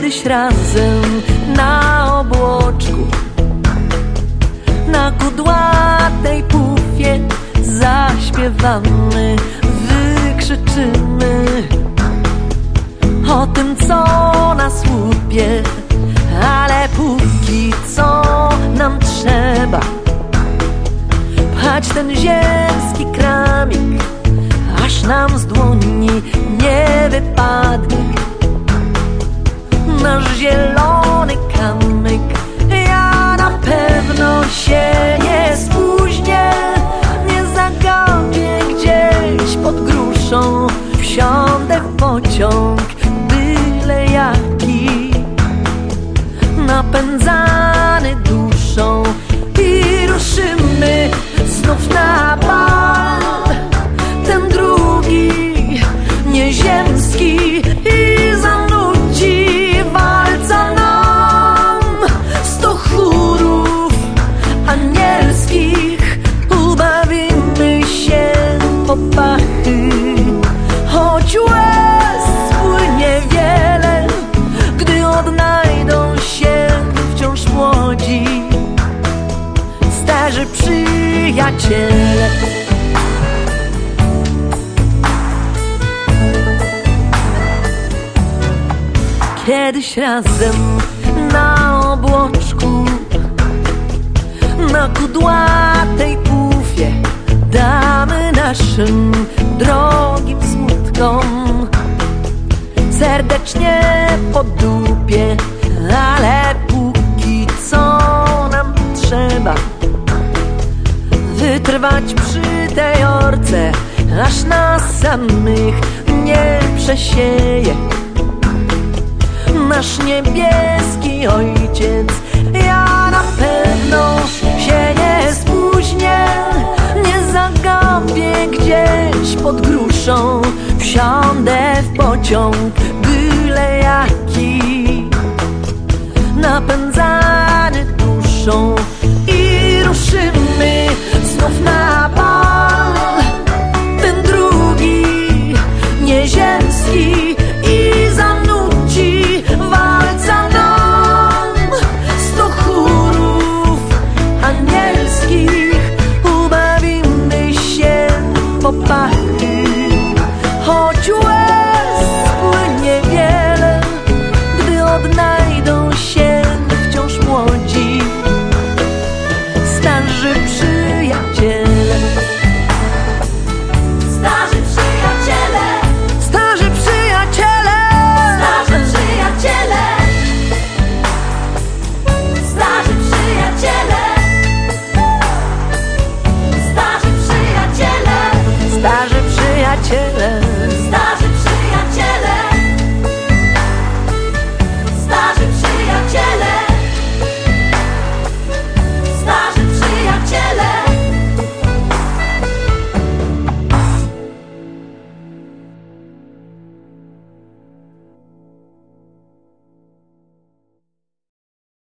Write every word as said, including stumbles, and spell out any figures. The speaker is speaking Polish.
Kiedyś razem na obłoczku, na kudłatej pufie zaśpiewamy, wykrzyczymy o tym, co nas łupie, ale póki co nam trzeba pchać ten ziemski kramik, aż nam z dłoni nie wypadnie nasz zielony kamyk. Ja na pewno się nie spóźnię, nie zagapię gdzieś pod gruszą, wsiądę w pociąg byle jaki, napędzany duszą, i ruszymy znów na bal, ten drugi, nieziemski, i zanudzi walca nam sto chórów anielskich. Ubawimy się po pachy, choć łez spłynie wiele, gdy odnajdą się wciąż młodzi starzy przyjaciele. Kiedyś razem na obłoczku, na kudłatej pufie damy naszym drogim smutkom serdecznie po dupie, ale póki co nam trzeba wytrwać przy tej orce, aż nas samych nie przesieje nasz niebieski ojciec. Ja na pewno